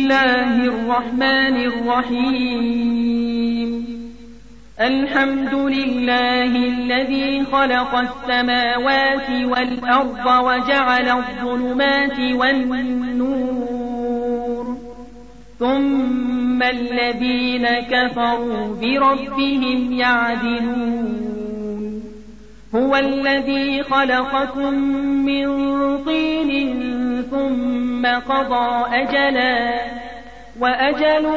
الله الرحمن الرحيم الحمد لله الذي خلق السماوات والأرض وجعل الظلمات والنور ثم الذين كفروا بربهم يعدلون هو الذي خلقكم من طين ثم قضى أجلا وأجل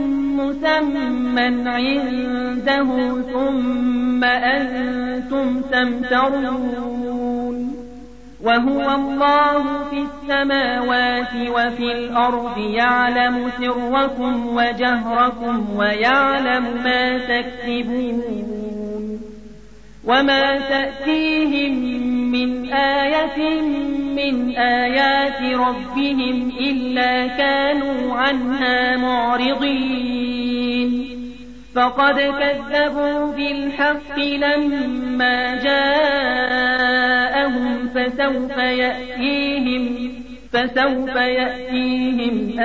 مسمى عنده ثم أنتم تمترون وهو الله في السماوات وفي الأرض يعلم سركم وجهركم ويعلم ما تكسبون وما تأتيهم من آية من آيات ربهم إلا كانوا عنها معرضين فقد كذبوا بالحق لما جاءهم فسوف يأتيهم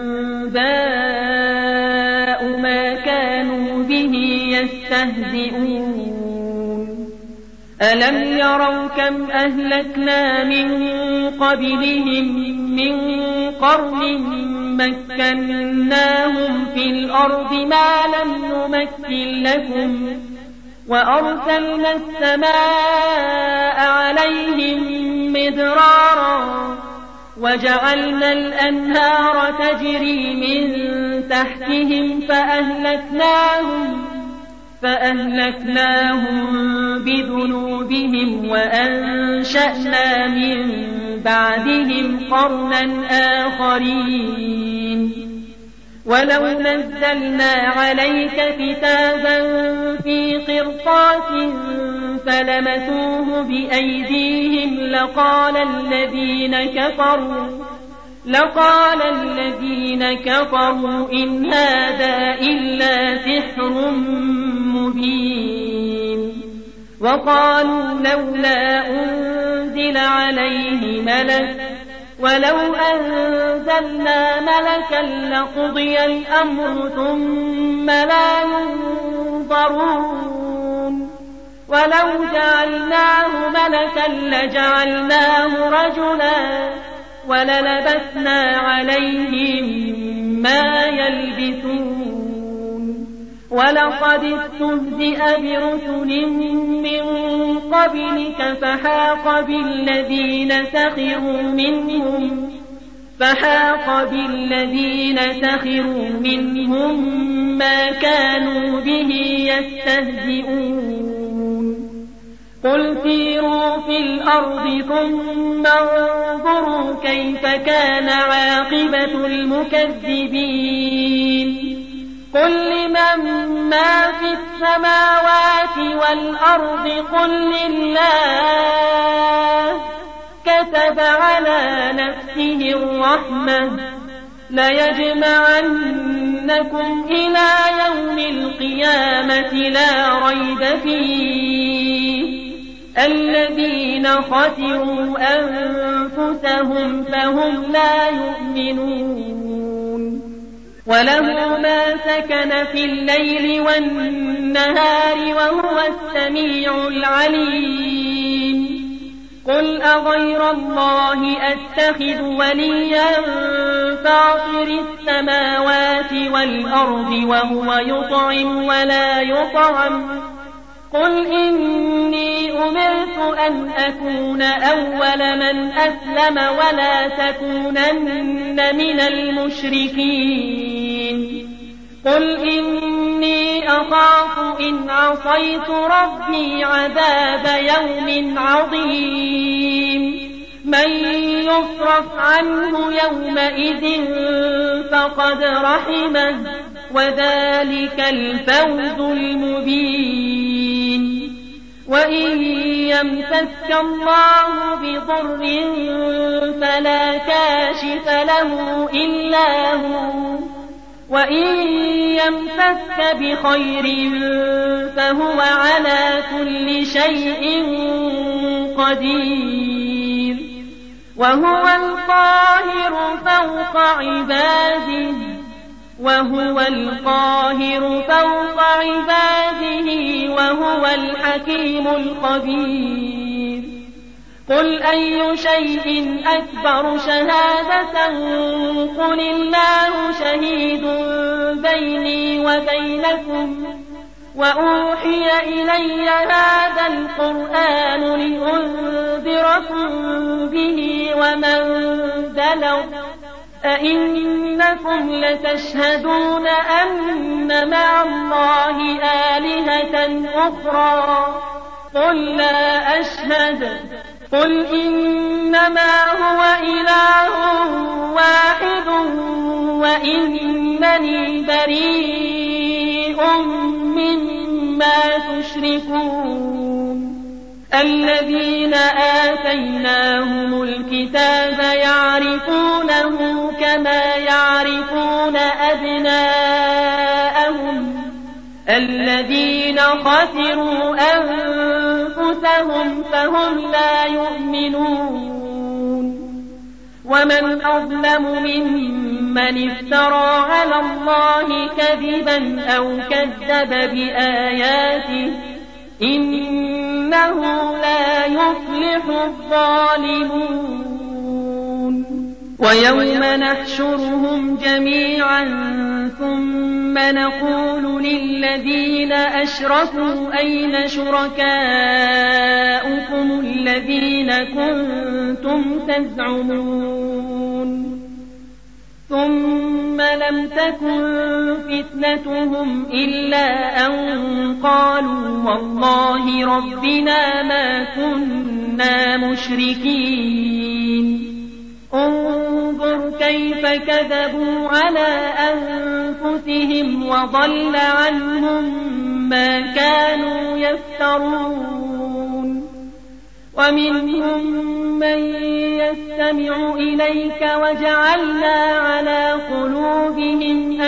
أنباء ما كانوا به يستهزئون ألم يروا كم أهلكنا من قبلهم من قرن مكناهم في الأرض ما لم نمكن لكم وأرسلنا السماء عليهم مدرارا وجعلنا الأنهار تجري من تحتهم فأهلكناهم بذنوبهم وأنشأنا من بعدهم قرنا آخرين ولو نزلنا عليك كتابا في قرطاس فلمسوه بأيديهم لقال الذين كفروا إن هذا إلا سحر مبين وقالوا لولا أنزل عليه ملك ولو أنزلنا ملكا لقضي الأمر ثم لا ينظرون ولو جعلناه ملكا لجعلناه رجلا وللبسنا عليهم ما يلبسون ولقد استهزئ برسل من قبلك فحاق بالذين سخروا منهم ما كانوا به يستهزئون قل سيروا في الأرض ثم انظروا كيف كان عاقبة المكذبين قل لمن ما في السماوات والأرض قل لله كتب على نفسه الرحمة ليجمعنكم إلى يوم القيامة لا ريب فيه الذين خسروا أنفسهم فهم لا يؤمنون وله ما سكن في الليل والنهار وهو السميع العليم قل أغير الله أتخذ وليا فاطر السماوات والأرض وهو يطعم ولا يطعم قل إني أمرت أن أكون أول من أسلم ولا تكونن من المشركين قل إني أخاف إن عصيت ربي عذاب يوم عظيم من يصرف عنه يومئذ فقد رحمه وذلك الفوز المبين وإن يمسك الله بضر فلا كاشف له إلا هو وإن يمسك بخير فهو على كل شيء قدير وهو القاهر فوق عباده وهو الحكيم الخبير قل أي شيء أكبر شهادة قل الله شهيد بيني وبينكم وأوحي إلي هذا القرآن لأنذركم به ومن بلغ أئنكم لتشهدون أن مع الله آلهة أخرى قل لا أشهد قل إنما هو إله واحد وإنني بريء مما تشركون الذين آتيناهم الكتاب يعرفونه كما يعرفون أبناءهم الذين خسروا أنفسهم فهم لا يؤمنون ومن أظلم ممن افترى على الله كذبا أو كذب بآياته إنه لا يفلح الظالمون ويوم نحشرهم جميعا ثم نقول للذين أشركوا أين شركاؤكم الذين كنتم تزعمون ثم لم تكن فتنتهم إلا أن قالوا والله ربنا ما كنا مشركين انظر كيف كذبوا على أنفسهم وضل عنهم ما كانوا يفترون ومنهم من يستمع إليك وجعلنا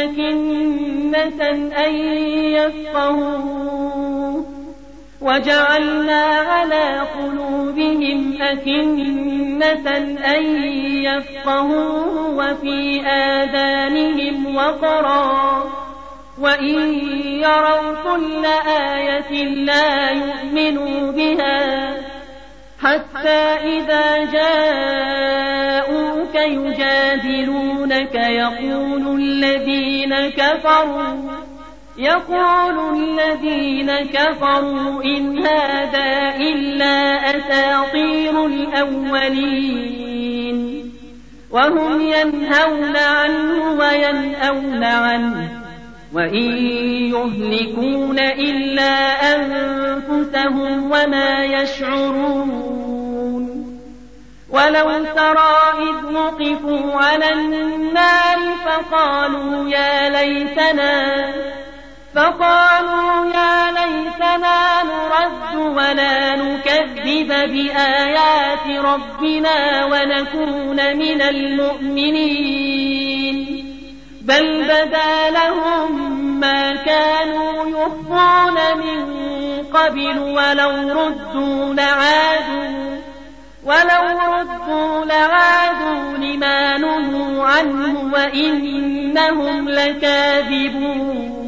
على قلوبهم أكنة أن يفقهوه وفي آذانهم وقرا وإن يروا كل آية لا يؤمنوا بها حتى إذا جاءوك يجادلونك يقول الذين كفروا إن هذا إلا أساطير الأولين وهم ينهون عنه وينأون عنه وإن يهلكون إلا أنفسهم وما يشعرون ولو ترى إذ وقفوا على النار فقالوا يا ليتنا نرد ولا نكذب بآيات ربنا ونكون من المؤمنين بل بدا لهم ما كانوا يخفون من قبل ولو ردوا لعادوا لما نهوا عنه وإنهم لكاذبون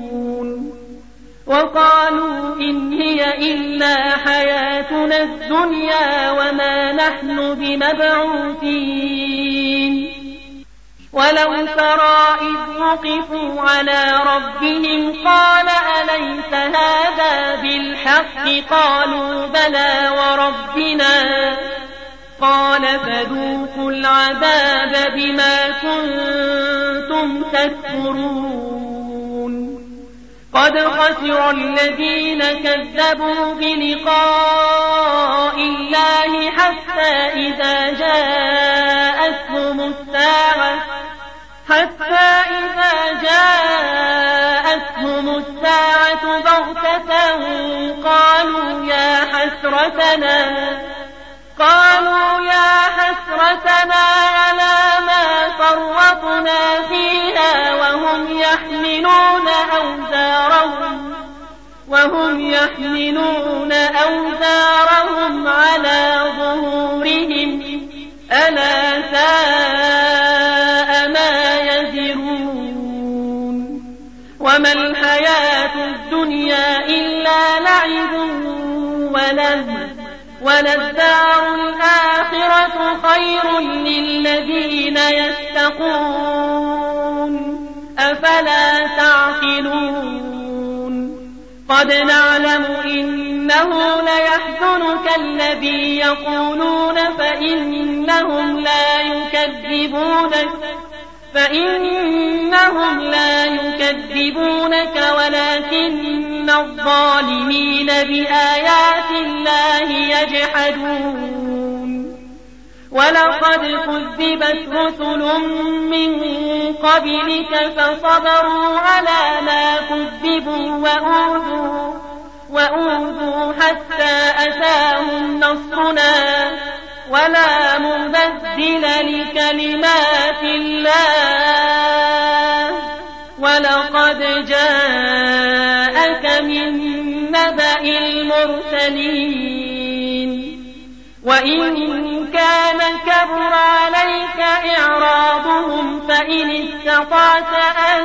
وقالوا إن هي إلا حياتنا الدنيا وما نحن بمبعوثين ولو ترى إذ وقفوا على ربهم قال أليس هذا بالحق قالوا بلى وربنا قال فذوقوا العذاب بما كنتم تكفرون قد خسر الذين كذبوا بلقاء الله حتى إذا جاءتهم الساعة بغتة قالوا يا حسرتنا على ما فرطنا فيها وهم يحملون أوزارهم على ظهورهم ألا ساء ما يزرون وما الحياة الدنيا إلا لعب وللدار الآخرة خير للذين يتقون أفلا تعقلون قد نعلم إنه ليحزنك الذي يقولون فإنهم لا يكذبونك ولكن الظالمين بآيات الله يجحدون ولقد كذبت رسل من قبلك فصبروا على ما كذبوا وأوذوا حتى أتاهم نصرنا ولا مبدل لكلمات الله ولقد جاءك من نبأ المرسلين وإن كان كبر عليك إعراضهم فإن استطعت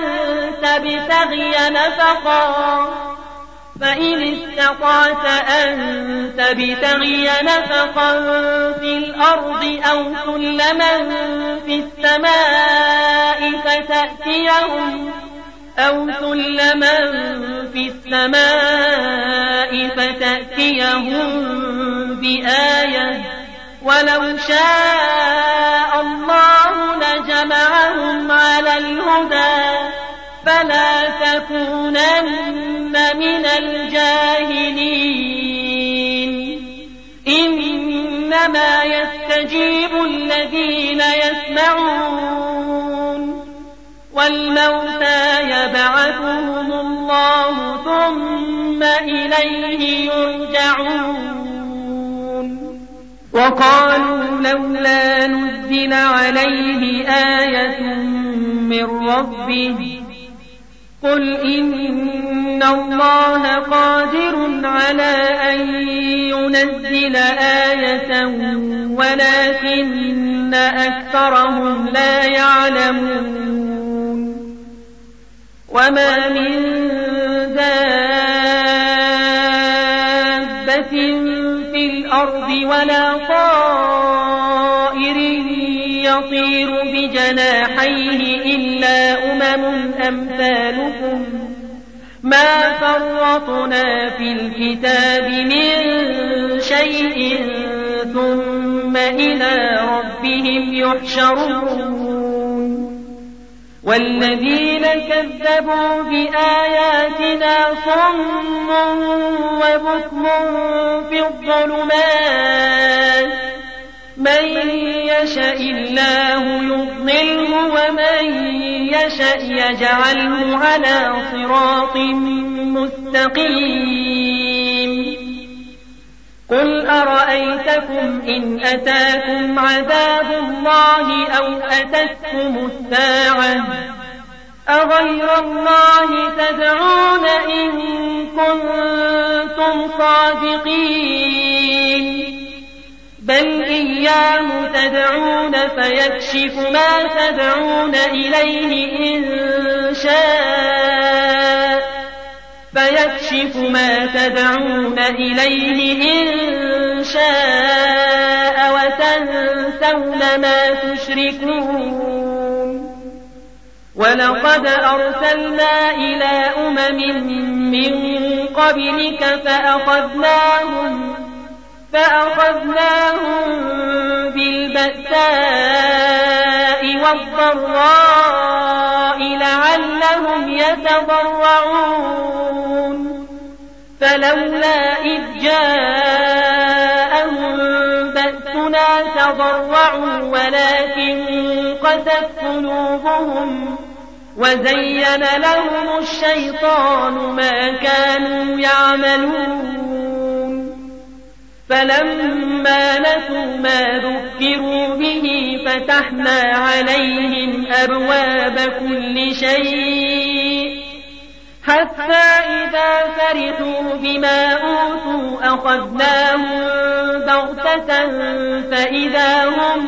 أن تبتغي نفقا في الأرض أو سلما في السماء فتأتيهم بآية ولو شاء الله لجمعهم على الهدى فلا تكونن من الجاهلين إنما يستجيب الذين يسمعون والموتى يبعثهم الله ثم إليه يرجعون وقالوا لولا نزل عليه آية من ربه قل إن الله قادر على أن ينزل آية ولكن أكثرهم لا يعلمون وما من دابة في الأرض ولا طائر يطير بجناحيه إلا أمثالكم ما فرطنا في الكتاب من شيء ثم إلى ربهم يحشرون والذين كذبوا بآياتنا صم وبكم في الظلمات من يشاء الله يضلله ومن يشاء يجعله على صراط مستقيم قل أرأيتكم إن أتاكم عذاب الله أو أتتكم الساعة أغير الله تدعون إن كنتم صادقين بل إياه تدعون فيكشف ما تدعون إليه إن شاء وتنسون ما تشركون ولقد أرسلنا إلى أمم من قبلك فأخذناهم بالبأساء والضراء لعلهم يتضرعون فلولا إذ جاءهم بأسنا تضرعوا ولكن قست قلوبهم وزين لهم الشيطان ما كانوا يعملون فلما نسوا ما ذكروا به فتحنا عليهم أبواب كل شيء حتى إذا فرحوا بما أوتوا أخذناهم بغتة فإذا هم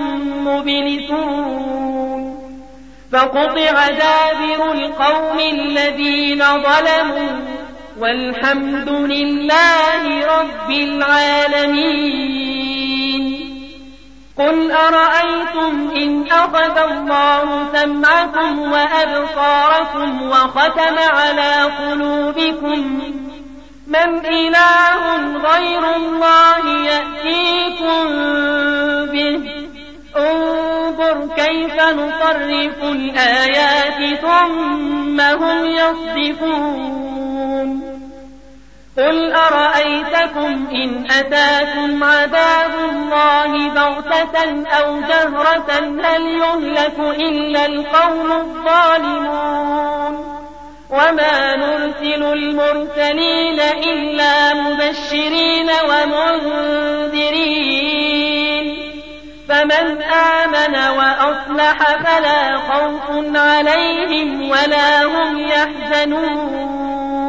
مبلسون فقطع دابر القوم الذين ظلموا والحمد لله رب العالمين. قل أرأيتم إن أخذ الله سمعكم وأبصاركم وختم على قلوبكم من إله غير الله يأتيكم به انظر كيف نصرف الآيات ثم هم يصدفون. قل أرأيتكم إن أتاكم عذاب الله بغتة أو جهرة هل يهلك إلا القوم الظالمون وما نرسل المرسلين إلا مبشرين ومنذرين فمن آمن وأصلح فلا خوف عليهم ولا هم يحزنون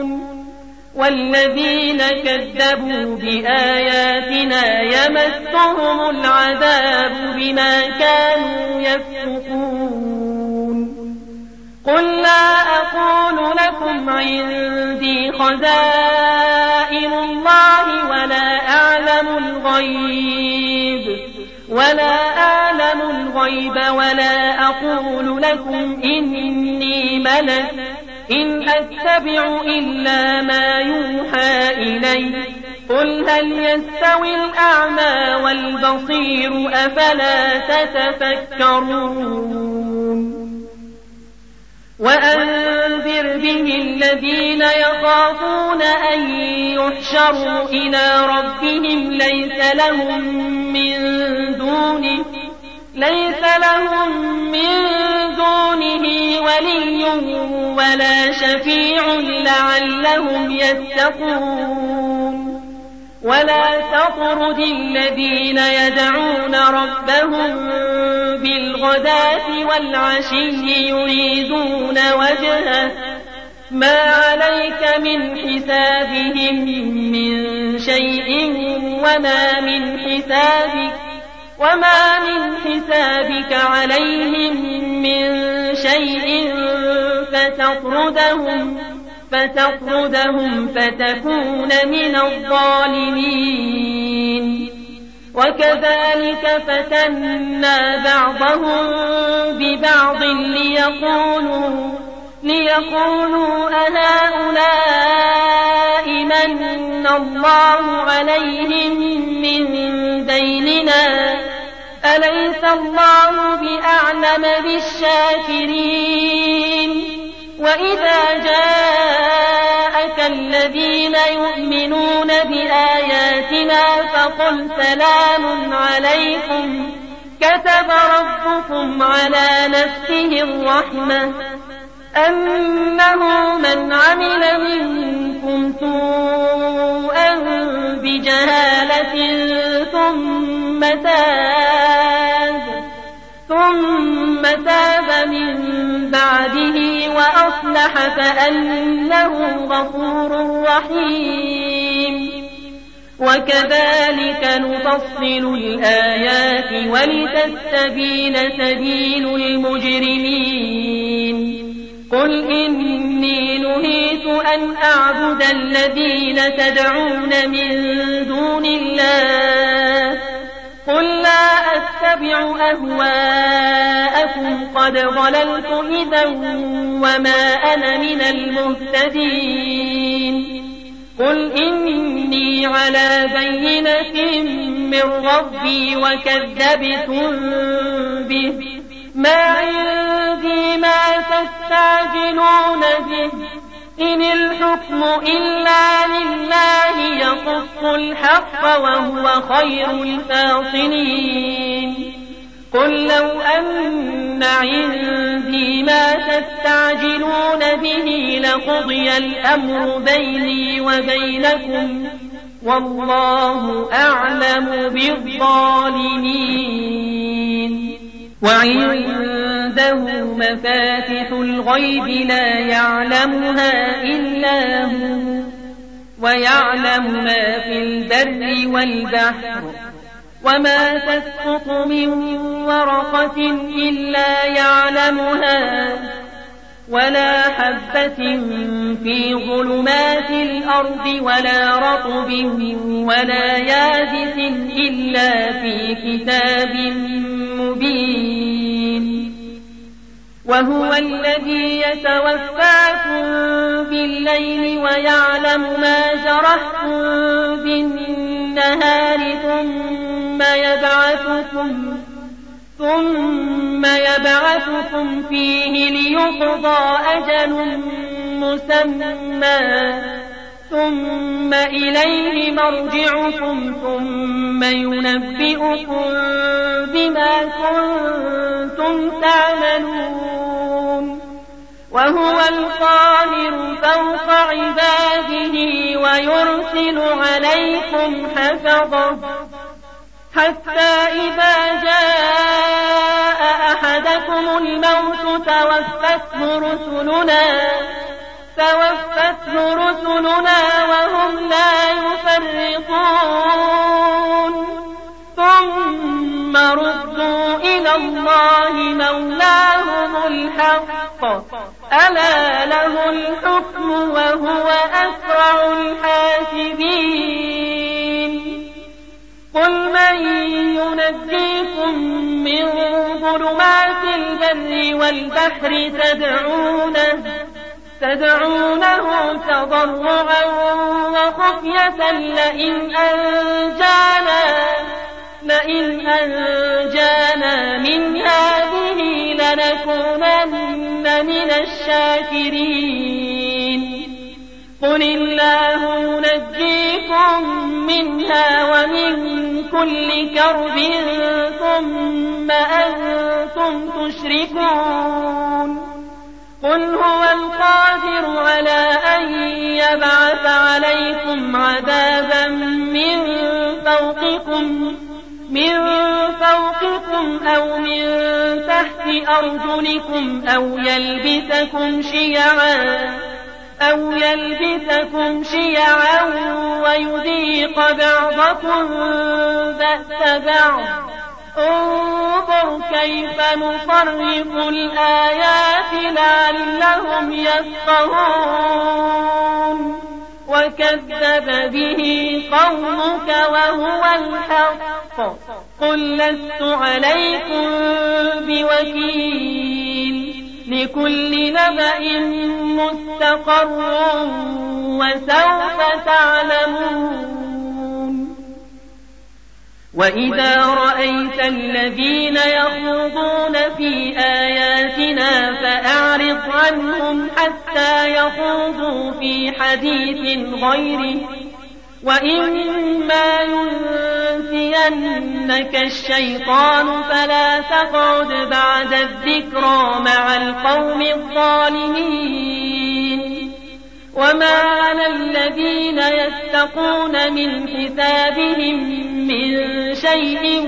والذين كذبوا بآياتنا يمسهم العذاب بما كانوا يفسقون. قل لا أقول لكم عندي خزائن الله ولا أعلم الغيب ولا أقول لكم إني ملك إن أتبع إلا ما يوحى إلي قل هل يستوي الأعمى والبصير أفلا تتفكرون. وأنذر به الذين يخافون أن يحشروا إلى ربهم ليس لهم من دونه ولي ولا شفيع لعلهم يتقون. ولا تطرد الذين يدعون ربهم بالغداة والعشي يريدون وجهه ما عليك من حسابهم من شيء وما من حسابك عليهم من شيء فتطردهم فتكون من الظالمين. وكذلك فتنا بعضهم ببعض ليقولوا أهؤلاء من الله عليهم من بيننا أليس الله بأعلم بالشاكرين. وإذا جاءك الذين يؤمنون بآياتنا فقل سلام عليكم كتب ربكم على نفسه الرحمة أنه من عمل منكم سوءا بجهالة ثم تاب من بعده وأصلح فأنه غفور رحيم. وكذلك نفصل الآيات ولتستبين سبيل المجرمين. قل إني نهيت أن أعبد الذين تدعون من دون الله قل لا أتبع أهواءكم قد ضللت إذا وما أنا من المهتدين. قل إني على بينة من ربي وكذبتم به ما عندي ما تستعجلون به إن الحكم إلا لله يقص الحق وهو خير الفاصلين. قل لو أن عندي ما تستعجلون به لقضي الأمر بيني وبينكم والله أعلم بالظالمين. وعنده مفاتح الغيب لا يعلمها إلا هو ويعلم ما في البر والبحر وما تسقط من ورقة إلا يعلمها ولا حبة في ظلمات الأرض ولا رطب ولا يابس إلا في كتاب مبين. وهو الذي يتوفاكم بالليل ويعلم ما جرحتم بالنهار ثم يبعثكم فيه ليقضى أجل مسمى ثم إليه مرجعكم ثم ينبئكم بما كنتم تعملون. وهو القاهر فوق عباده ويرسل عليكم حفظه حتى إذا جاء أحدكم الموت توفته رسلنا وهم لا يفرطون ثم ردوا إلى الله مولاهم الحق ألا له الحكم وهو أسرع الحاسبين. قل من ينجيكم من ظلمات البر والبحر تدعونه تضرعا وخفية لئن أنجانا من هذه لنكونن من الشاكرين. قل الله ينجيكم منها ومن كل كرب ثم أنتم تشركون. قل هو القادر على أن يبعث عليكم عذابا من فوقكم أو من تحت أرجلكم أو يلبسكم شيعا ويذيق بعضكم بأس بعض. انظر كيف نصرف الآيات لعلهم يفقهون. وكذب به قومك وهو الحق قل لست عليكم بوكيل. لكل نبأ مستقر وسوف تعلمون. وإذا رأيت الذين يخوضون في آياتنا فأعرض عنهم حتى يخوضوا في حديث غيره وإما ينسينك الشيطان فلا تقعد بعد الذكرى مع القوم الظالمين. وما على الذين يتقون من حسابهم من شيء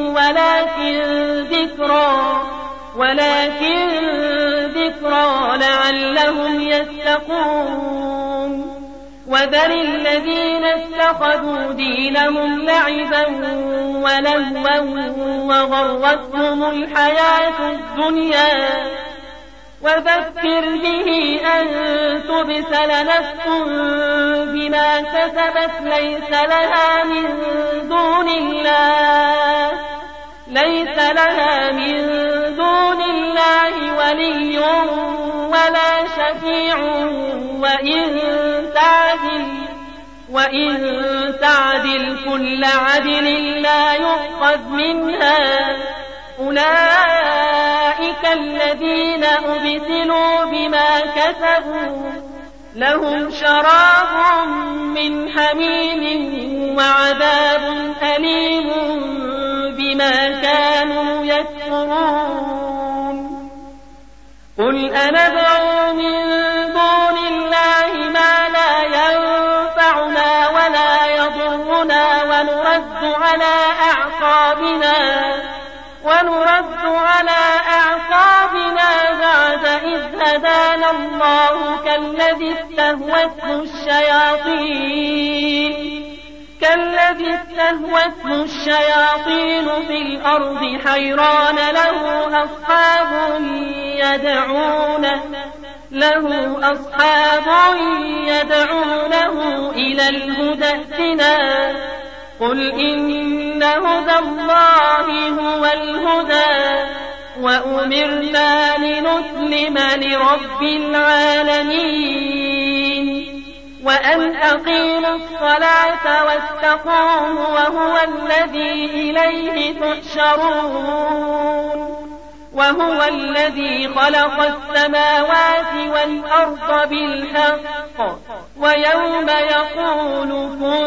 ولكن ذكرى لعلهم يتقون. وذر الذين اتخذوا دينهم لعبا ولهوا وغرتهم الحياة الدنيا وذكر به أن تبسل نفس بما كسبت ليس لها من دون الله ولي ولا شفيع وإن تعدل كل عدل لا يؤخذ منها. أولئك الذين أبسلوا بما كسبوا لهم شراب من حميم وعذاب أليم بما كانوا يكفرون. قل أندعو من دون الله ما لا ينفعنا ولا يضرنا ونرد ونرد على أعقابنا بعد إذ هدانا الله كالذي استهوته الشياطين في الأرض حيران له أصحاب يدعونه إلى الهدى ائتنا قل إن هدى الله هو الهدى وأمرنا لنسلم لرب العالمين وأن أقيموا الصلاة واتقوه وهو الذي إليه تحشرون وهو الذي خلق السماوات والأرض بالحق ويوم يقول كن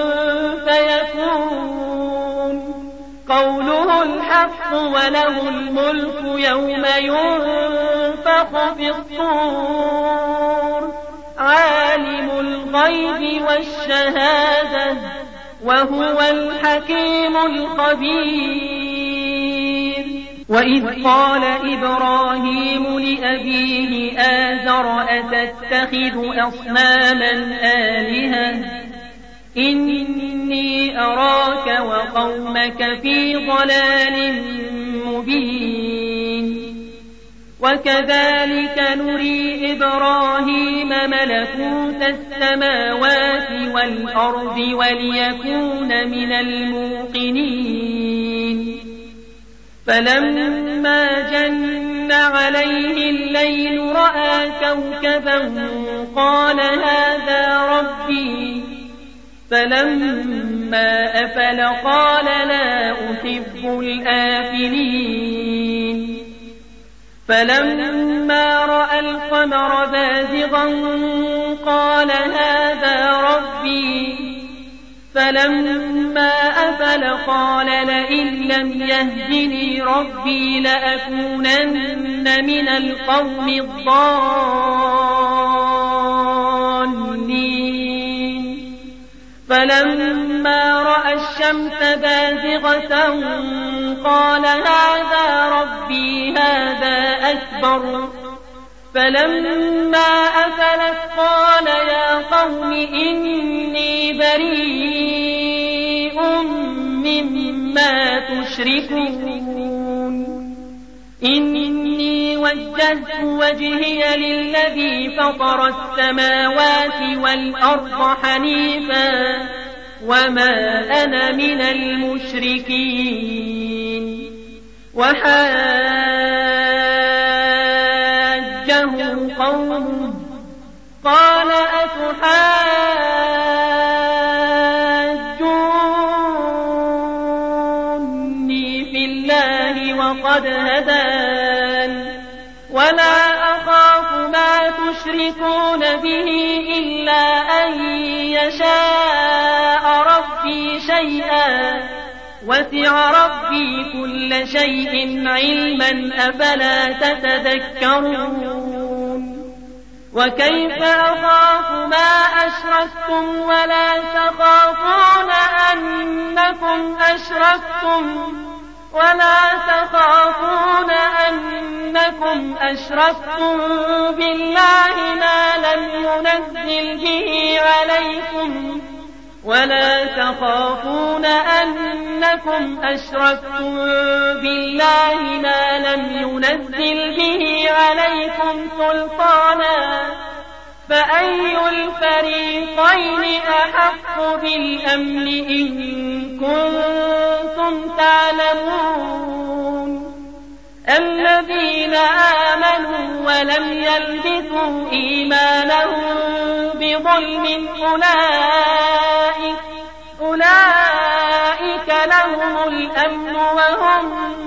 فيكون قوله الحق وله الملك يوم ينفخ في الصور عالم الغيب والشهادة وهو الحكيم الخبير وإذ قال إبراهيم لأبيه آزر أتتخذ أصناما آلهة إني أراك وقومك في ضلال مبين وكذلك نري إبراهيم ملكوت السماوات والأرض وليكون من الموقنين فلما جن عليه الليل رأى كوكبا قال هذا ربي فلما أفل قال لا أحب الآفلين فلما رأى القمر بازغا قال هذا ربي فلما أفل قال لئن لم يهدني ربي لأكونن من القوم الضالين فلما رأى الشمس بازغة قال هذا ربي هذا أكبر فلما أفلت قال يا قوم إني بريء مما تشركون إني وجهت وجهي للذي فطر السماوات والأرض حنيفا وما أنا من المشركين وحاجه قومه قال أتحاجوني في الله وقد هدان ولا أخاف ما تشركون به إلا أن يشاء ربي شيئا وسع ربي كل شيء علما أفلا تتذكرون وكيف أخاف ما أشركتم ولا تخافون أنكم أشركتم بالله ما لم ينزل به عليكم ولا تخافون أنكم أشركتم بالله ما لم ينزل به عليكم سلطانا فأي الفريقين أحق بالأمن إن كنتم تعلمون الذين آمنوا ولم يلبسوا إيمانهم بظلم أولئك لهم الأمن وهم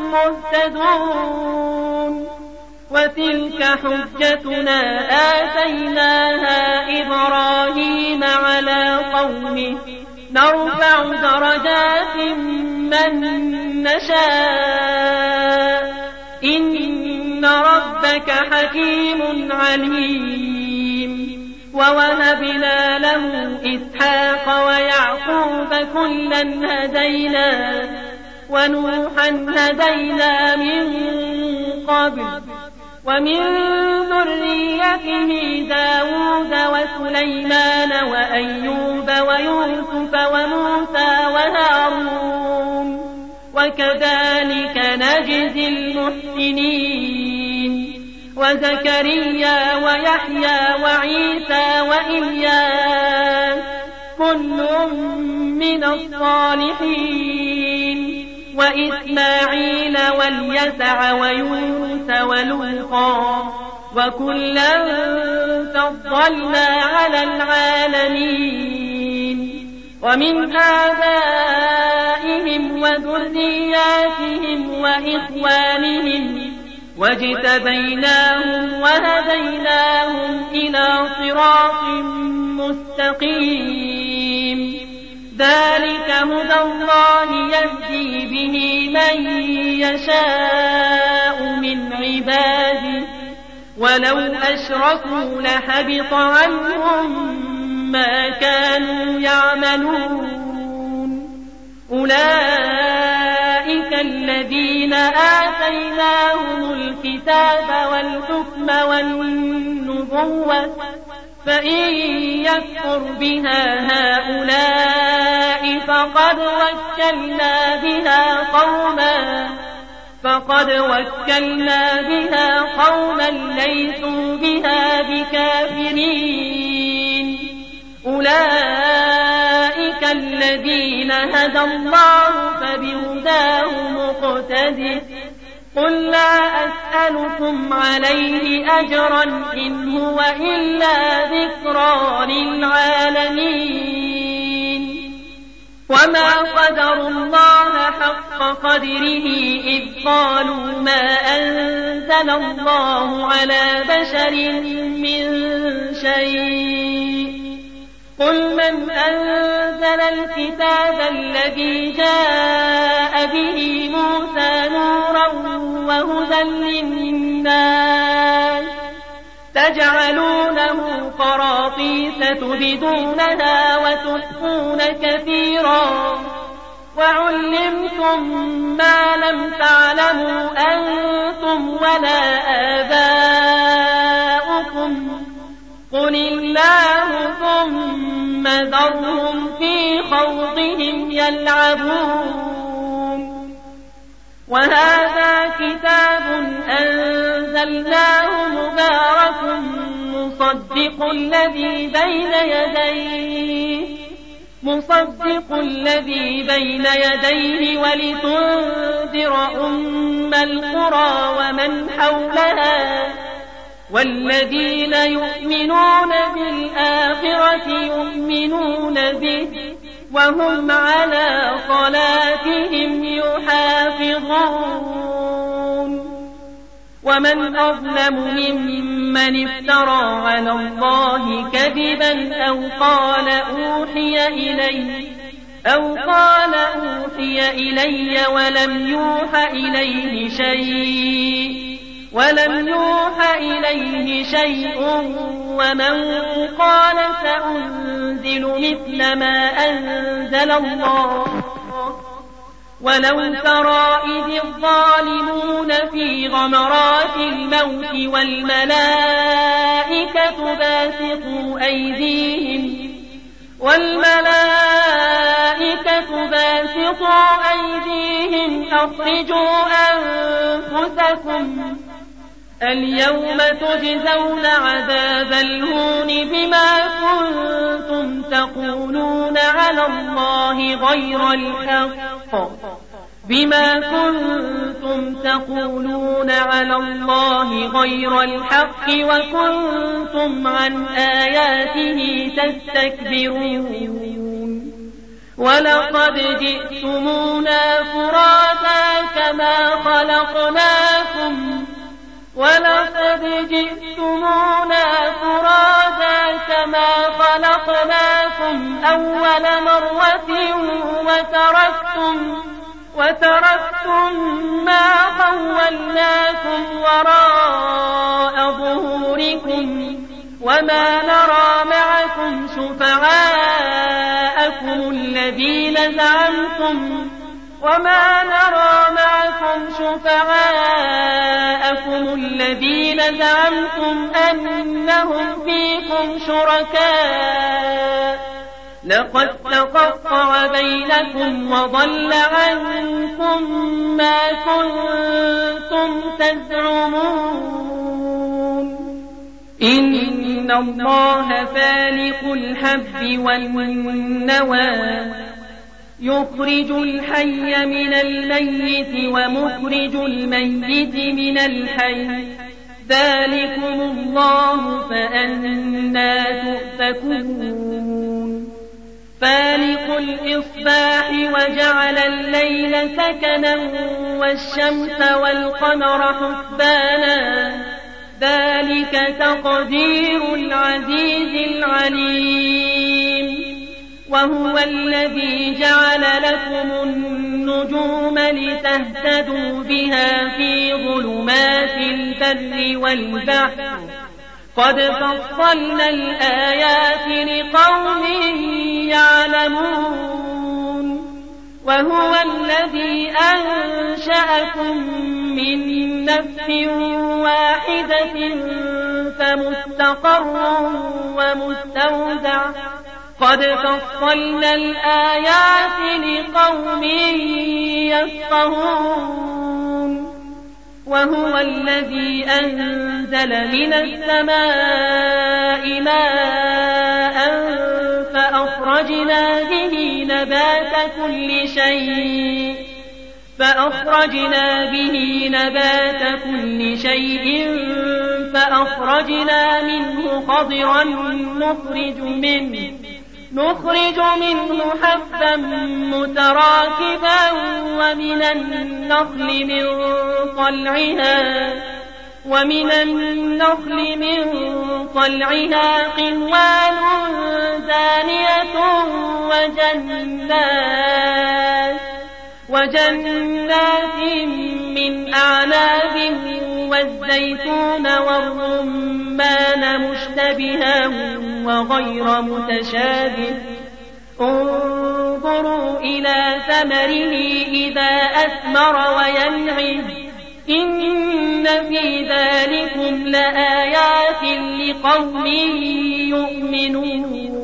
مهتدون وتلك حجتنا آتيناها إبراهيم على قومه نرفع درجات من نشاء إن ربك حكيم عليم ووهبنا له إسحاق ويعقوب كلا هدينا ونوحا هدينا من قبل ومن ذريته داود وسليمان وأيوب ويوسف وموسى وهارون وكذلك نجزي المحسنين وزكريا ويحيى وعيسى وإلياس كل من الصالحين وإسماعيل واليسع ويونس ولوطا وكلا فضلنا على العالمين ومن آبائهم وذرياتهم وإخوانهم واجتبيناهم وهديناهم إلى صراط مستقيم ذلك هدى الله يهدي به من يشاء من عباده ولو أشركوا لحبط عنهم ما كانوا يعملون أولئك الذين آتيناهم الكتاب والحكم والنبوة فإن يكفر بها هؤلاء فقد وكلنا بها قوما ليسوا بها بكافرين أولئك الذين هدى الله فبهداه مقتدر قل لا أسألكم عليه أجرا إن هو إلا ذكرى للعالمين وما قدروا الله حق قدره إذ قالوا ما أنزل الله على بشر من شيء قل من أنزل الكتاب الذي جاء به موسى نورا وهدى للناس تجعلونه قراطيس تبدونها وتخفون كثيرا وعلمتم ما لم تعلموا أنتم ولا آباؤكم قل الله ثم ذرهم في خوضهم يلعبون وهذا كتاب أنزلناه مبارك مصدق الذي بين يديه ولتنذر أم القرى ومن حولها والذين يؤمنون بالآخرة يؤمنون به وهم على صلاتهم يحافظون ومن أظلم ممن افترى على الله كذبا أو قال أوحي إلي ولم يوحى إليه شيء ومن قال سأنزل مثل ما أنزل الله ولو ترى إذ الظالمون في غمرات الموت والملائكة باسطوا أيديهم أخرجوا أنفسكم اليوم تجزون عذاب الهون بما كنتم تقولون على الله غير الحق وكنتم عن آياته تستكبرون ولقد جئتمونا فرادا كما خلقناكم أول مرة وتركتم ما خولناكم وراء ظهوركم وما نرى معكم شفعاءكم الذين زعمتم وما نرى معكم شفعاءكم الذين زعمتم أنهم فيكم شركاء لقد تقطع بينكم وضل عنكم ما كنتم تزعمون إن الله فالق الحب والنوى يخرج الحي من الميت ومخرج الميت من الحي ذلكم الله فأنى تؤفكون فالق الإصباح وجعل الليل سكنا والشمس والقمر حسبانا ذلك تقدير العزيز العليم وهو الذي جعل لكم النجوم لتهتدوا بها في ظلمات البر والبحر قد فصلنا الآيات لقوم يعلمون وهو الذي أنشأكم من نفس واحدة فمستقر ومستودع قد فصلنا الآيات لقوم يفقهون وهو الذي أنزل من السماء ماء فأخرجنا به نبات كل شيء فأخرجنا منه خضرا نخرج منه حبا متراكبا ومن النخل من طلعها قنوان دانية وجنات من أعناب والزيتون والرمان مشتبها وغير متشابه انظروا إلى ثمره إذا أثمر وينعم إن في ذلكم لآيات لقوم يؤمنون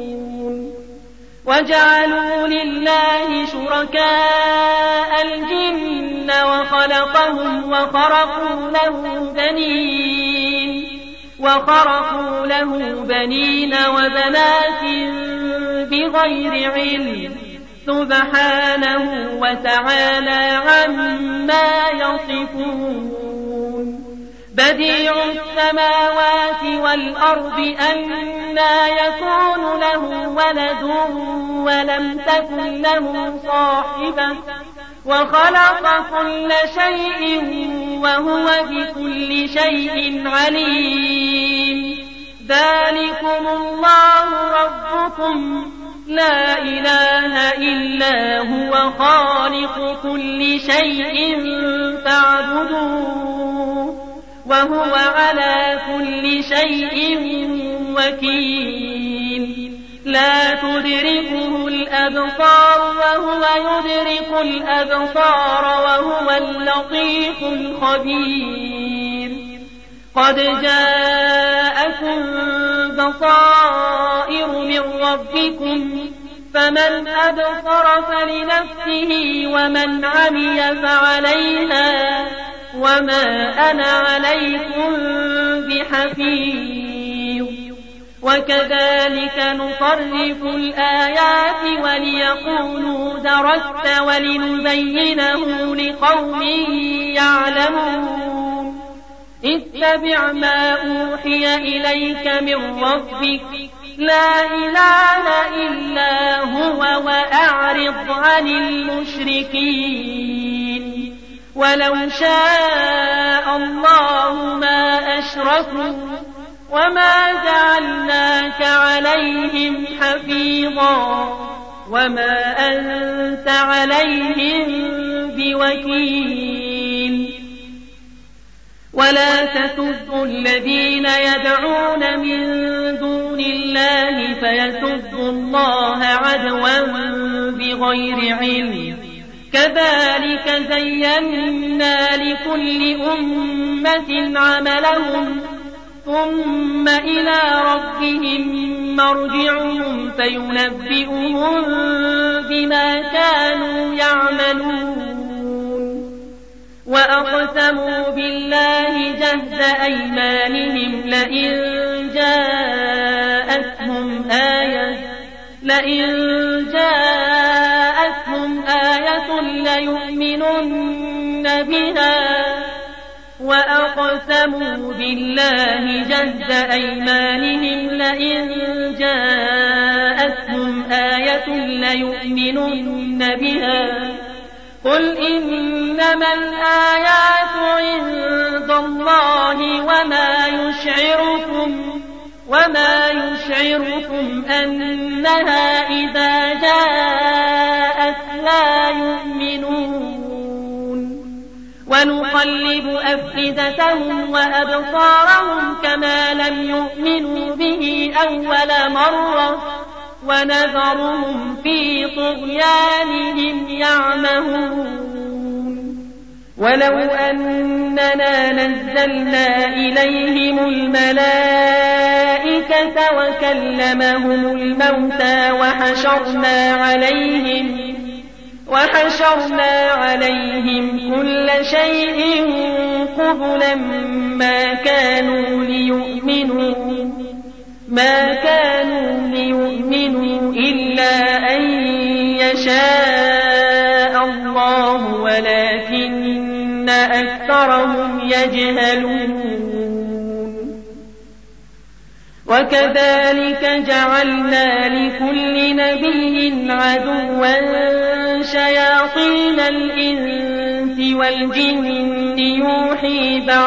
وجعلوا لله شركاء الجن وخلقهم وخرقوا له بنين وبنات بغير علم سبحانه وتعالى عما يصفون بديع السماوات والأرض أنى يكون له ولد ولم تكن له صاحبة وخلق كل شيء وهو بكل شيء عليم ذلكم الله ربكم لا إله إلا هو خالق كل شيء فاعبدوه وهو على كل شيء وكيل لا تدركه الأبصار وهو يدرك الأبصار وهو اللطيف الخبير قد جاءكم بصائر من ربكم فمن أبصر فلنفسه ومن عمي فعليها وما أنا عليكم بحفيظ وكذلك نصرف الآيات وليقولوا درست ولنبينه لقوم يعلمون اتبع ما أوحي إليك من ربك لا إله إلا هو وأعرض عن المشركين ولو شاء الله ما أشركوا وما جعلناك عليهم حفيظا وما أنت عليهم بوكيل ولا تسبوا الذين يدعون من دون الله فيسبوا الله عدوا بغير علم كذلك زينا لكل أمة عملهم ثم إلى ربهم مرجعهم فينبئهم بما كانوا يعملون وأقسموا بالله جهد أيمانهم لئن جاءتهم آية ليؤمنن بها وأقسموا بالله جهد أيمانهم لئن جاءتهم آية ليؤمنن بها قل إنما الآيات عند الله وما يشعركم أنها إذا جاءت لا يؤمنون ونقلب أفئدتهم وأبصارهم كما لم يؤمنوا به أول مرة ونذرهم في طغيانهم يعمهون ولو أننا نزلنا إليهم الملائكة وكلمهم الموتى وحشرنا عليهم كل شيء قبلا ما كانوا ليؤمنوا إلا أن يشاء الله ولكن أكثرهم يجهلون وكذلك جعلنا لكل نبي عدوا شياطين الإنس والجن يوحي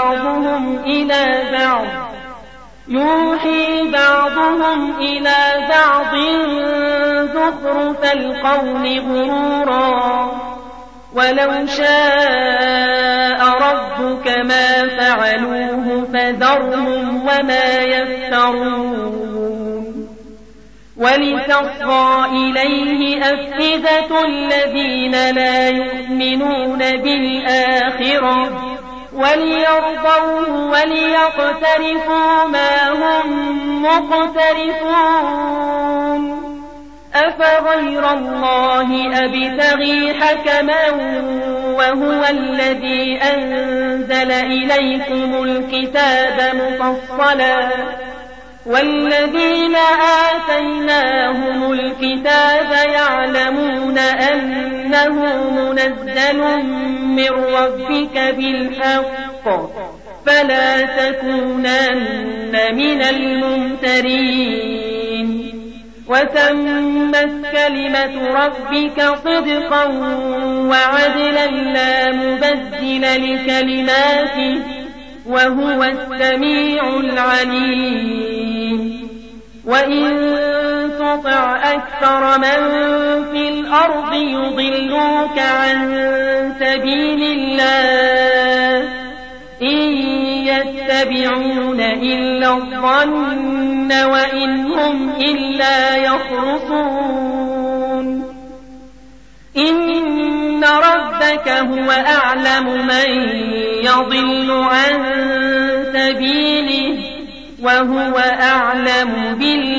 بعضهم إلى بعض زخرف القول غرورا ولو شاء ربك ما فعلوه فذرهم وما يفترون ولتصغى إليه أفئدة الذين لا يؤمنون بالآخرة وليرضوه وليقترفوا ما هم مقترفون أفغير الله أبتغي حكما وهو الذي أنزل إليكم الكتاب مفصلا والذين آتيناهم الكتاب يعلمون أنه منزل من ربك بالحق فلا تكونن من الممترين وتمت كلمة ربك صدقا وعدلا لا مبدل لكلماته وهو السميع العليم وإن تطع أكثر من في الأرض يضلوك عن سبيل الله إن يتبعون إلا الظن وإن هم إلا يخرصون إن ربك هو أعلم من يضل عن سبيله وهو أعلم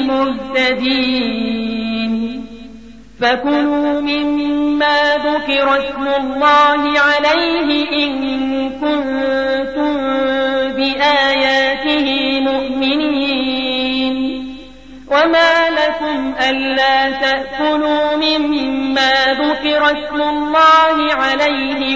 بالمهتدين فكلوا مما ذكر اسم الله عليه إن كنتم بآياته مؤمنين وما لكم ألا تأكلوا مما ذكر اسم الله عليه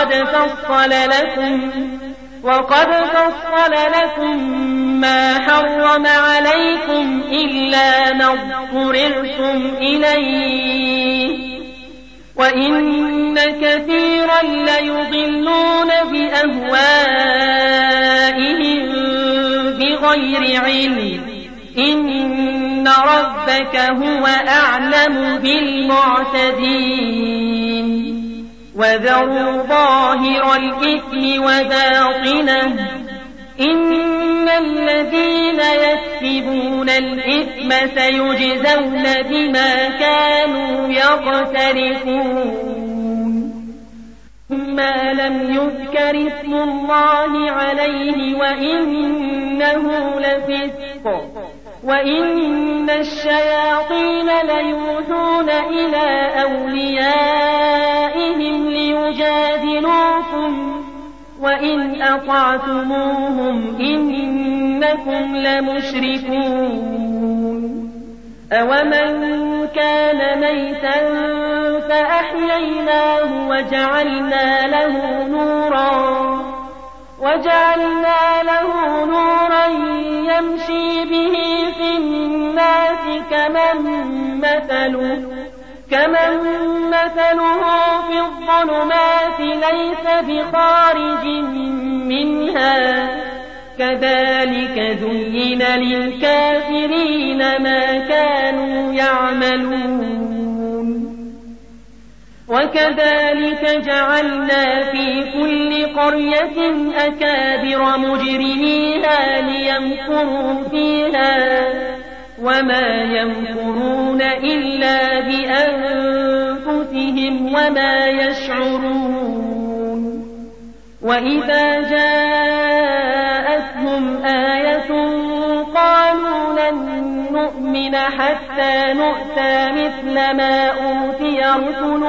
وقد فصل لكم ما حرم عليكم إلا ما اضطررتم إليه وإن كثيرا ليضلون بأهوائهم بغير علم إن ربك هو أعلم بالمعتدين وذروا ظاهر الإثم وباطنه إن الذين يكسبون الإثم سيجزون بما كانوا يقترفون مما لم يذكر اسم الله عليه وإنه لفسق وإن الشياطين ليوحون إلى أوليائهم ليجادلوكم وإن أطعتموهم إنكم لمشركون أومن كان ميتا فأحييناه وجعلنا له نورا يمشي به في الناس كمن مثله في الظلمات ليس بخارج منها كذلك زين للكافرين ما كانوا يعملون وكذلك جعلنا في كل قرية أكابر مجرميها ليمكروا فيها وما يمكرون إلا بأنفسهم وما يشعرون وإذا جاءتهم آية قالوا لن نؤمن حتى نؤتى مثل ما أوتي رسل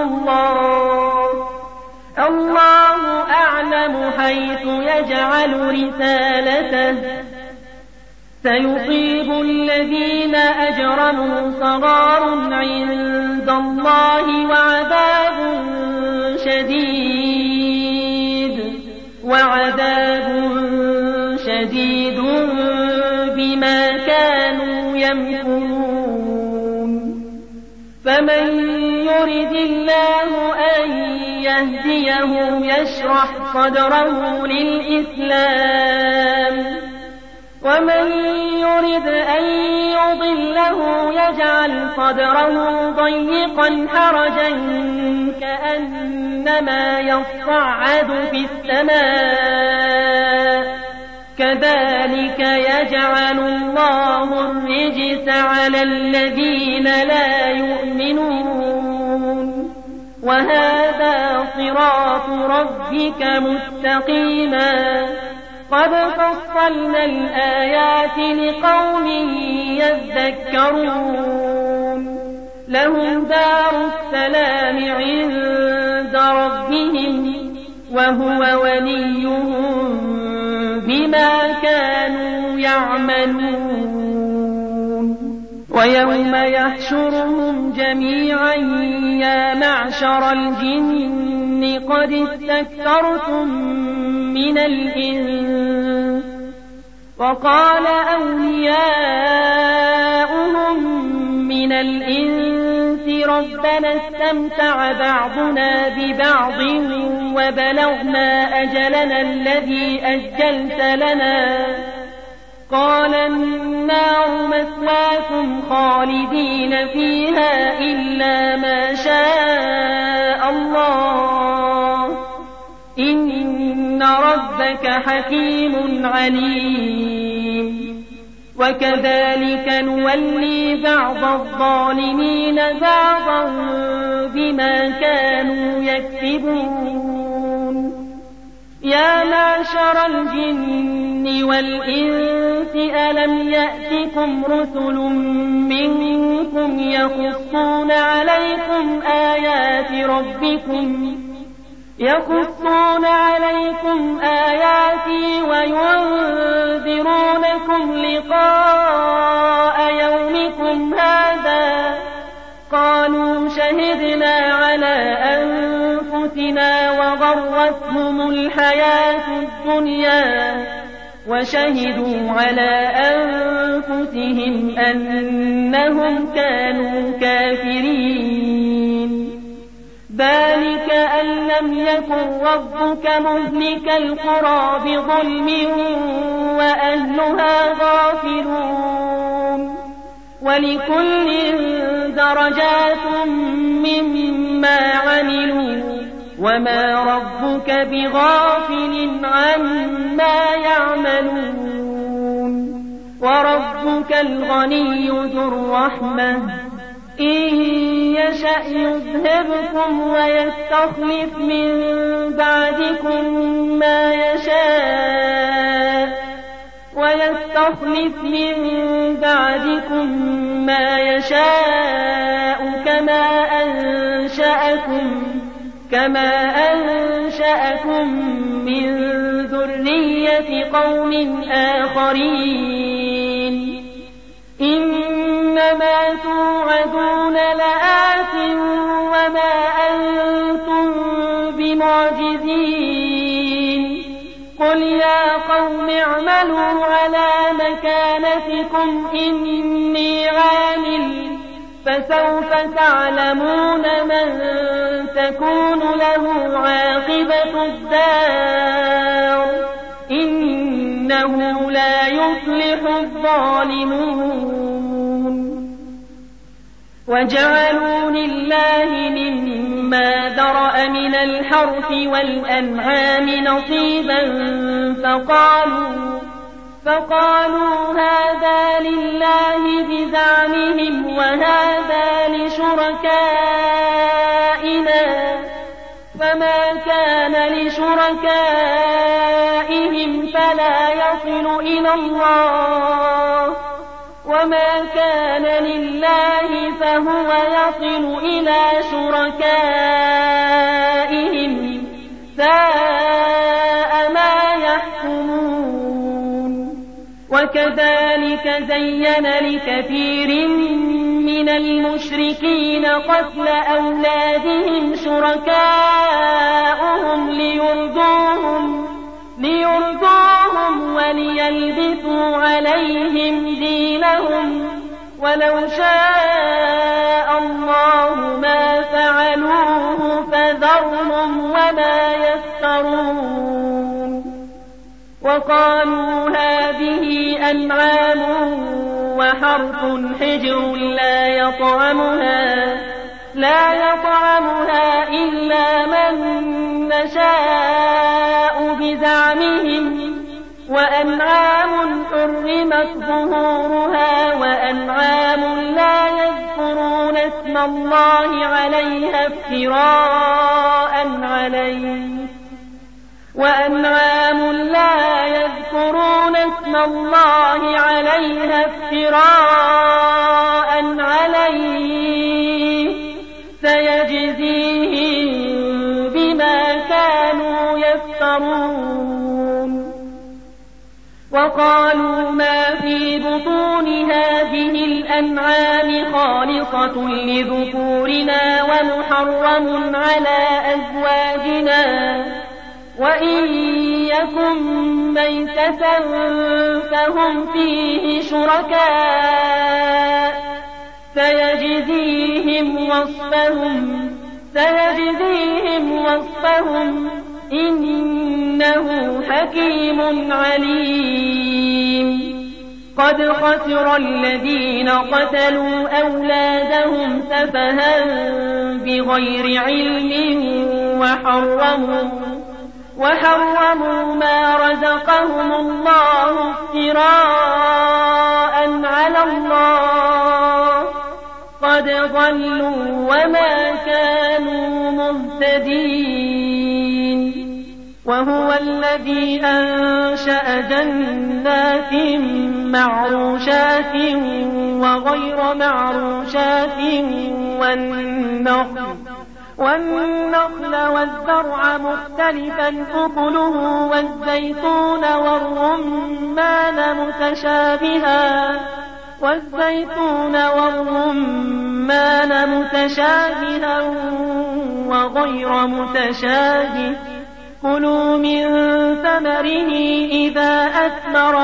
الله أعلم حيث يجعل رسالته سيصيب الذين أجرموا صغار عند الله وعذاب شديد بما كانوا يمكرون فمن يرد الله أن يهديه يشرح صدره للإسلام ومن يرد أن يضله يجعل صدره ضيقا حرجا كأنما يصعد في السماء كذلك يجعل الله الرجس على الذين لا يؤمنون وهذا صراط ربك مستقيما قد فصلنا الآيات لقوم يذكرون لهم دار السلام عند ربهم وهو وليهم بما كانوا يعملون ويوم يحشرهم جميعا يا معشر الجن قد استكثرتم من الإنس وقال أولياؤهم من الإنس ربنا استمتع بعضنا ببعض وبلغنا أجلنا الذي أجلت لنا قال النار مثواكم خالدين فيها إلا ما شاء الله إن ربك حكيم عليم وكذلك نولي بعض الظالمين بعضا بما كانوا يكسبون يا معشر الجن والإنس ألم يأتكم رسل منكم يقصون عليكم آياتي وينذرونكم لقاء يومكم هذا قالوا شهدنا على أنفسنا وغرتهم الحياة الدنيا وشهدوا على أنفسهم أنهم كانوا كافرين ذلك أن لم يكن ربك مهلك القرى بظلم وأهلها غافلون ولكل درجات مما عملوا وما ربك بغافل عما يعملون وربك الغني ذو الرحمة إن يشأ يذهبكم ويستخلف من بعدكم ما يشاء كما أنشأكم من ذرية قوم آخرين إنما توعدون لآت وما أنتم بمعجزين قل يا قوم اعملوا على مكانتكم إني عامل فسوف تعلمون من تكون له عاقبة الدار إنه لا يفلح الظالمون وجعلوا لله مما ذرأ من الحرث والأنعام نصيبا فقالوا هذا لله بزعمهم وهذا لشركائنا فما كان لشركائهم فلا يصل إلى الله وما كان لله فهو يصل إلى شركائهم ساء ما يحكمون وكذلك زين لكثير من المشركين قتل أولادهم شركاؤهم ليرضوهم وليلبسوا عليهم دينهم ولو شاء الله ما فعلوه فذرهم وما يفترون وقالوا هذه أنعام وحرث حجر لا يطعمها إلا من نشاء بزعمهم وأنعام حرمت ظهورها وأنعام لا يذكرون اسم الله عليها افتراء عليه سيجزيهم بما كانوا يفترون وقالوا ما في بطون هذه الأنعام خالصة لذكورنا ومحرم على أزواجنا وإن يكن ميتة فهم فيه شركاء سيجزيهم وصفهم إنه حكيم عليم قد خسر الذين قتلوا أولادهم سفها بغير علم وحرموا ما رزقهم الله افتراء على الله قد ضلوا وما كانوا مهتدين وهو الذي أنشأ جنات معروشات وغير معروشات والنخل والزرع مختلفا أكله والزيتون والرمان متشابها وغير متشابه كلوا من ثمره إذا أثمر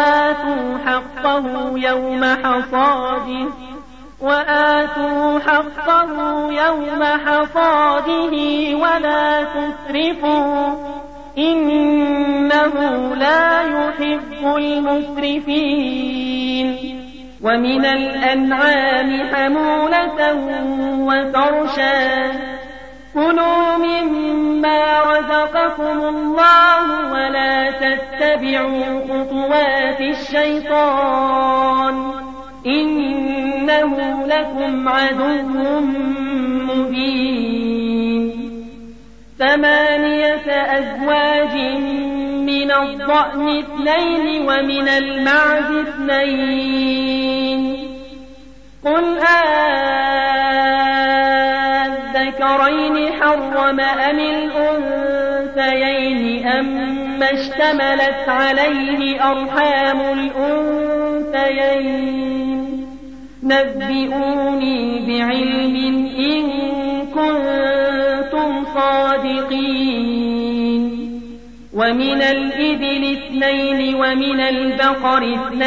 وآتوا حقه يوم حصاده ولا تسرفوا إنه لا يحب المسرفين ومن الأنعام حمولة وفرشا كلوا مما رزقكم الله ولا تتبعوا خطوات الشيطان إنه إنه لكم عدو مبين 8 أزواج من الضأن 2 ومن المعز 2 قل الذكرين حرم أم الأنثيين أما اشتملت عليه أرحام الأنثيين نبئوني بعلم إن كنتم صادقين ومن الإبل 2 ومن البقر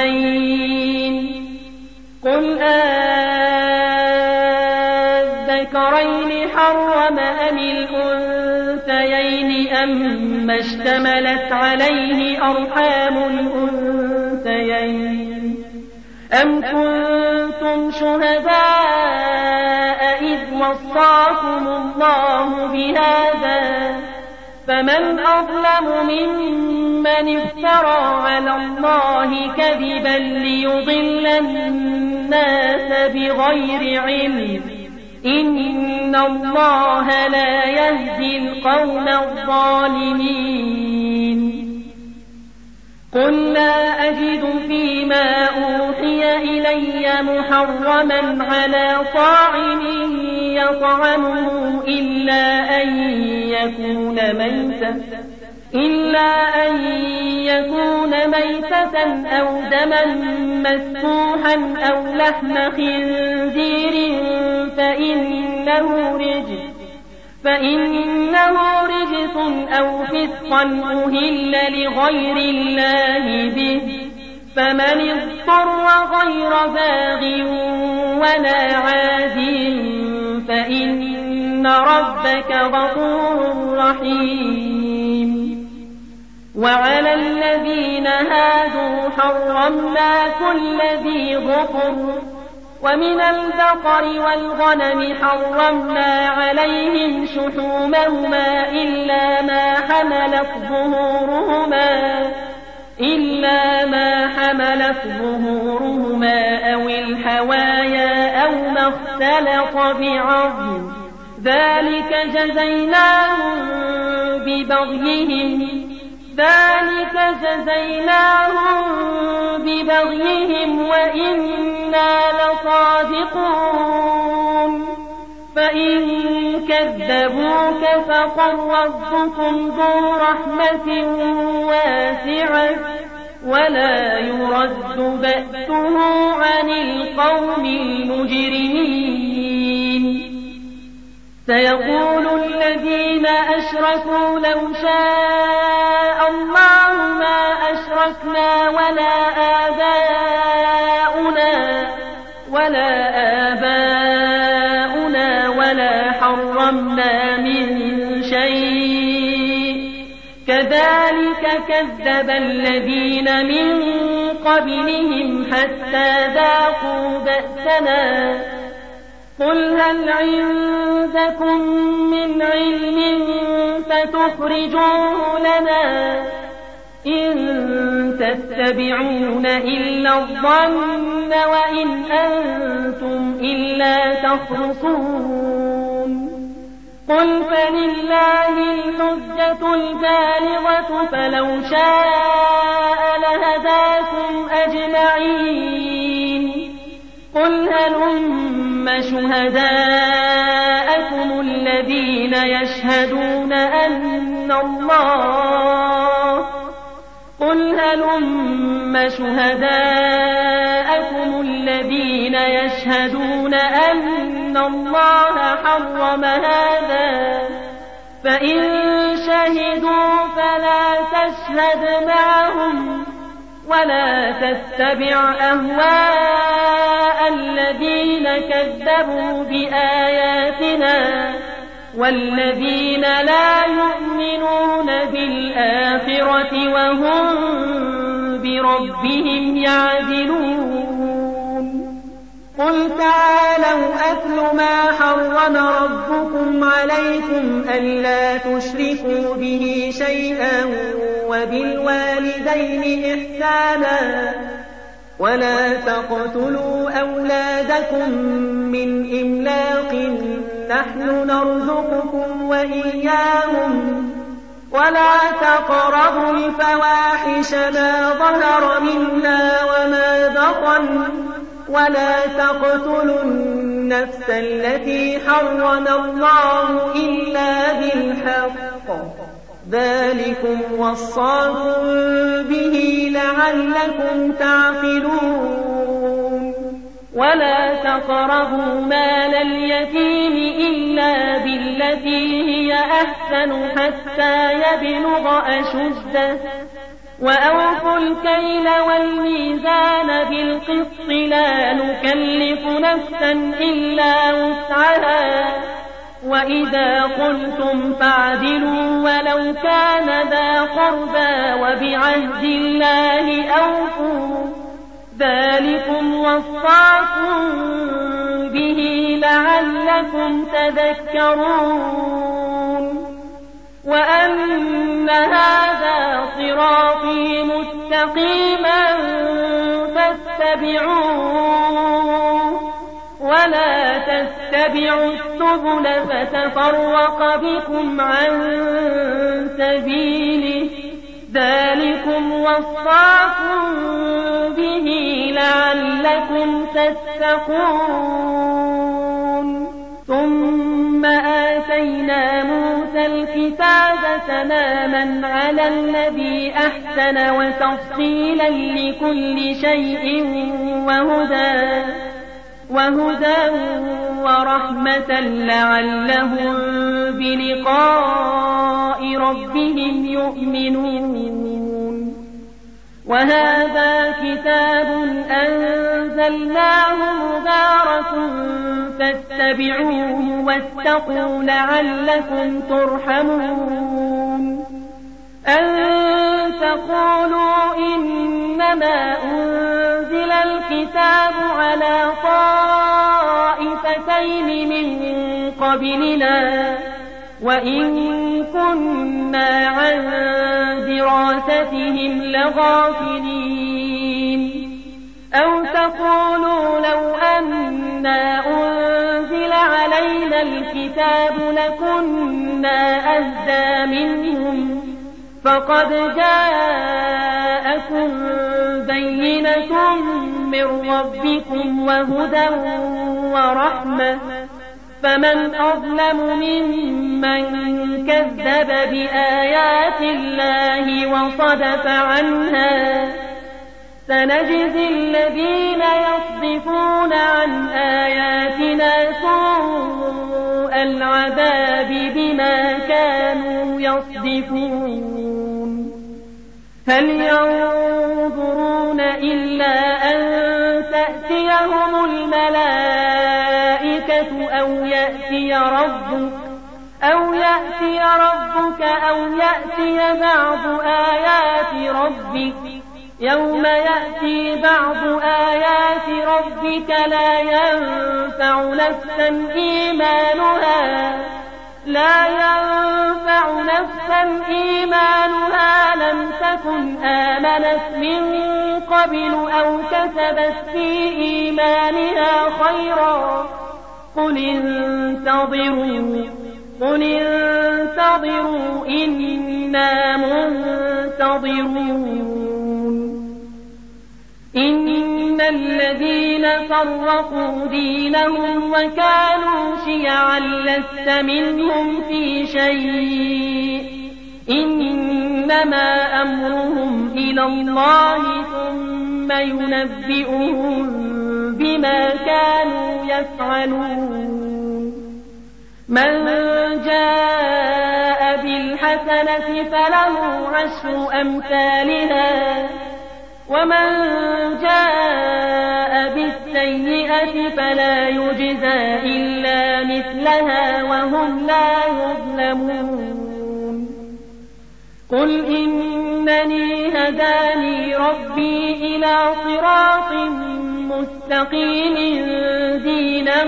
2 قل الذكرين حرم أم الأنثيين أما اشتملت عليه أرحام الأنثيين أم كنتم شهداء إذ وصاكم الله بهذا فمن أظلم ممن افترى على الله كذبا ليضل الناس بغير علم إن الله لا يهدي القوم الظالمين قل لا أجد فيما أوحي إلي محرما على طاعم يطعمه إلا أن يكون ميتة أو دما مسفوحا أو لحم خنزير فإنه رجس أو فسقا أهل لغير الله به فمن اضطر غير باغ ولا عاد فإن ربك غفور رحيم وعلى الذين هادوا حرمنا كل ذي ظفر ومن البقر والغنم حرمنا عليهم شحومهما إلا ما حملت ظهورهما أو الحوايا أو ما اختلط بعظم ذلك جزيناهم ببغيهم وإنا لصادقون فإن كذبوك فقل ربكم ذو رحمة واسعة ولا يرد بأسه عن القوم المجرمين سيقول الذين أشركوا لو شاء الله ما أشركنا ولا آباؤنا ولا حرمنا من شيء كذلك كذب الذين من قبلهم حتى ذاقوا بأسنا قل هل عندكم من علم فتخرجوه لنا إن تتبعون إلا الظن وإن أنتم إلا تخرصون قل فلله الحجة البالغة فلو شاء لهداكم أجمعين قل هلم شهداءكم الذين يشهدون أن الله حرم هذا فإن شهدوا فلا تشهد معهم ولا تتبع أهواء الذين كذبوا بآياتنا والذين لا يؤمنون بالآخرة وهم بربهم يعدلون قل تعالوا أتل ما حرم ربكم عليكم ألا تشركوا به شيئا وبالوالدين إحسانا ولا تقتلوا أولادكم من إملاق نحن نرزقكم وإياهم ولا تقربوا الفواحش ما ظهر منها وما بطن ولا تقتلوا النفس التي حرم الله إلا بالحق ذلكم وصاكم به لعلكم تعقلون ولا تقربوا مال اليتيم إلا بالتي هي أحسن حتى يبلغ أشده وأوفوا الكيل والميزان بالقسط لا نكلف نفسا إلا وسعها وإذا قلتم فاعدلوا ولو كان ذا قربى وبعهد الله أوفوا ذلكم وصاكم به لعلكم تذكرون وأن هذا صراطي مستقيما فاتبعوه ولا تتبعوا السبل فتفرق بكم عن سبيله ذلكم وصاكم به لعلكم تتقون ثم آتينا موسى الكتاب تماما على الذي أحسن وتفصيلا لكل شيء وهدى ورحمة لعلهم بلقاء ربهم يؤمنون وهذا كتاب أنزلناه مبارك فاتبعوه واتقوا لعلكم ترحمون أن تقولوا إنما أنزل الكتاب على طائفتين من قبلنا وإن كنا عن دراستهم لغافلين أو تقولوا لو أنا أنزل علينا الكتاب لكنا أهدى منهم فقد جاءكم بينة من ربكم وهدى ورحمة فمن أظلم ممن كذب بآيات الله وصدف عنها سنجزي الذين يصدفون عن آياتنا سوء العذاب بما كانوا يصدفون هل ينظرون إلا أن تأتيهم الملائكة أو يأتي ربك أو يأتي بعض آيات ربك يوم يأتي بعض آيات ربك لا ينفع نفسا إيمانها لم تكن آمنت من قبل أو كسبت في إيمانها خيرا قل انتظروا إنا منتظرون إن الذين فرقوا دينهم وكانوا شيعا لست منهم في شيء إنما أمرهم إلى الله ثم ينبئهم بما كانوا يفعلون من جاء بالحسنة فله عشر أمثالها ومن جاء بالسيئة فلا يجزى إلا مثلها وهم لا يظلمون قل إنني هداني ربي إلى صراط مستقيم دينا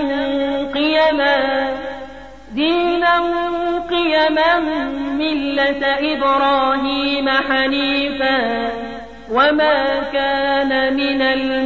قيما ملة إبراهيم حنيفا وما كان من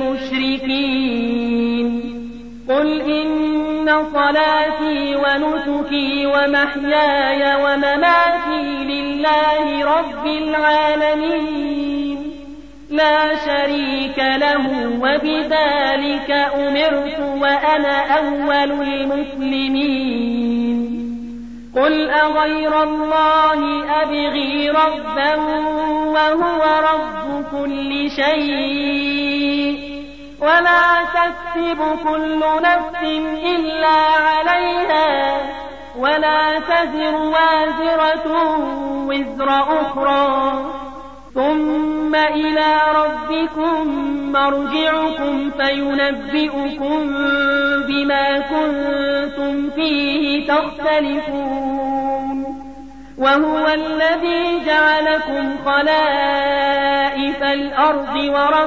المشركين قل إن صلاتي ونسكي ومحياي ومماتي لله رب العالمين لا شريك له وبذلك أمرت وأنا أول المسلمين قل أغير الله أبغي ربا وهو رب كل شيء ولا تكسب كل نفس إلا عليها ولا تزر وازرة وزر أخرى ثم إلى ربكم مرجعكم فينبئكم بما كنتم فيه تختلفون وهو الذي جعلكم خلائف الأرض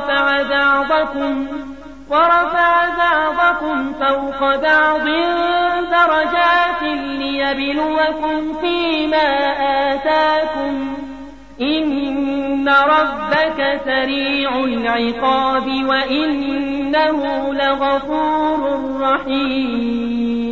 ورفع بعضكم فوق بعض درجات ليبلوكم فيما آتاكم إن ربك سريع العقاب وإنه لغفور رحيم